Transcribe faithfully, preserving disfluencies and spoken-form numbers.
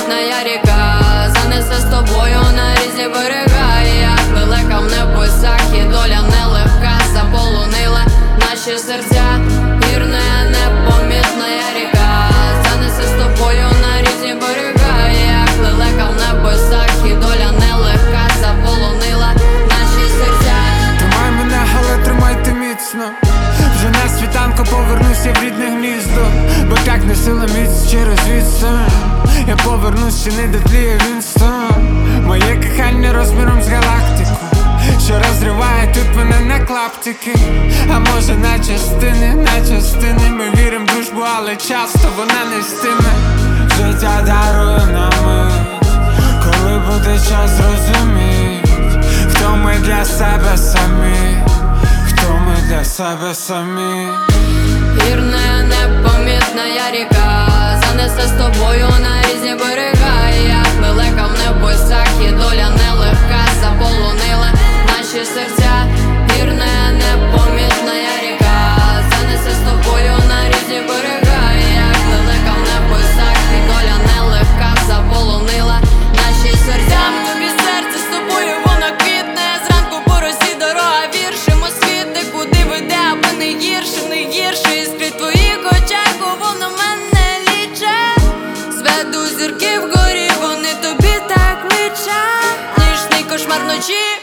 непомітна ріка занесе з тобою на різні берега. І як лелека в небесах, і доля нелегка заполонила наші серця. Вірна, непомітна ріка занесе з тобою на різні берега. І як лелека в небесах, і доля нелегка заполонила наші серця. Тримай мене, але тримайте міцно. Вже на світанку повернуся в рідне гніздо, бо так не сила міць через відстань. Я повернусь, ще не дотліє Вінстон. Моє кохання розміром з галактику, що розриває тут мене на клаптики. А може на частини, на частини. Ми вірим в дружбу, але часто вона не стиме. Життя дарує нам мить, коли буде час зрозуміть, хто ми для себе самі, хто ми для себе самі. Вірна, непомітна ріка занесе з тобою на різні берега. І як лелека в небесах, і доля нелегка заполонила наші серця. Вірна, непомітна ріка занесе з тобою на різні берега. І як лелека в небесах, і доля нелегка заполонила наші серця. Тобі серце з тобою воно квітне, зранку по росі дорога віршим освіти, куди веде, аби не гірше, не гірше. Іскри твоїх очах, воно мене ліче. Зведу зірки вгорі, вони тобі так личать. Нічний кошмар вночі.